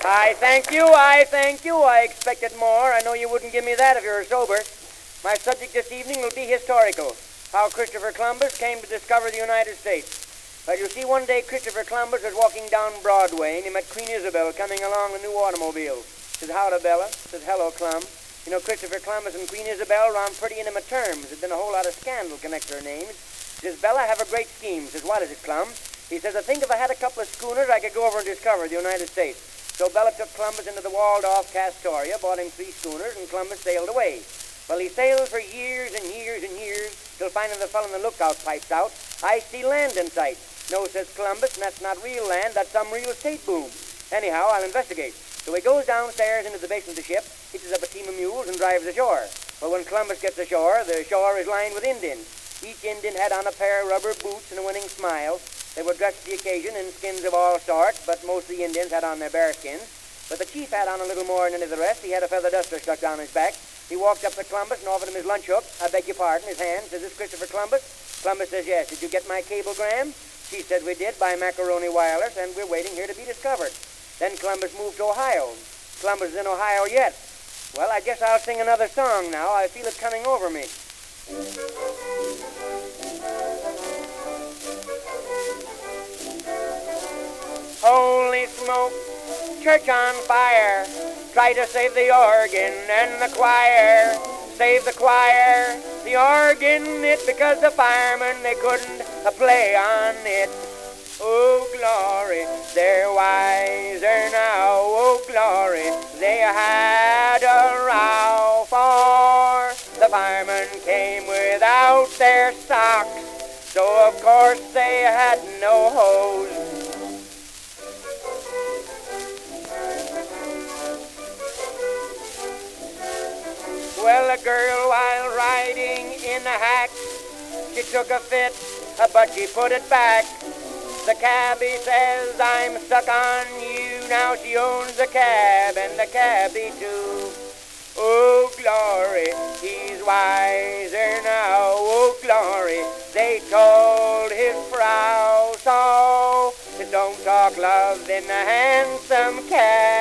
I thank you, I thank you. I expected more. I know you wouldn't give me that if you were sober. My subject this evening will be historical. How Christopher Columbus came to discover the United States. Well, you see, one day Christopher Columbus was walking down Broadway, and he met Queen Isabel coming along the new automobile. Says, "Howdy, Bella." Says, "Hello, Clum." You know, Christopher Columbus and Queen Isabel were on pretty intimate terms. There's been a whole lot of scandal connected their names. Says, "Bella, I have a great scheme." Says, "What is it, Clum?" He says, "I think if I had a couple of schooners, I could go over and discover the United States." So Bella took Columbus into the walled-off Castoria, bought him 3 schooners, and Columbus sailed away. Well, he sailed for years and years and years, till finally the fellow in the lookout pipes out, "I see land in sight." "No," says Columbus, "and that's not real land, that's some real estate boom. Anyhow, I'll investigate." So he goes downstairs into the basement of the ship, hitches up a team of mules, and drives ashore. Well, when Columbus gets ashore, the shore is lined with Indians. Each Indian had on a pair of rubber boots and a winning smile. They were dressed for the occasion in skins of all sorts, but most of the Indians had on their bear skins. But the chief had on a little more than any of the rest. He had a feather duster stuck down his back. He walked up to Columbus and offered him his lunch hook. "I beg your pardon," his hand. Says, "This Christopher Columbus?" Columbus says, "Yes." "Did you get my cablegram?" She said, "We did, by macaroni wireless, and we're waiting here to be discovered." Then Columbus moved to Ohio. Columbus is in Ohio yet. Well, I guess I'll sing another song now. I feel it coming over me. Holy smoke, church on fire. Try to save the organ and the choir. Save the choir, the organ, it because the firemen, they couldn't play on it. Oh, glory, they're wiser now. Oh, glory, they had a row, for the firemen came without their socks, so of course they had no hose. Well, a girl, while riding in a hack, she took a fit, but she put it back. The cabbie says, "I'm stuck on you." Now she owns the cab and the cabbie too. Oh, glory, he's wiser now. Oh, glory, they told his frau so. Don't talk love in a hansom cab.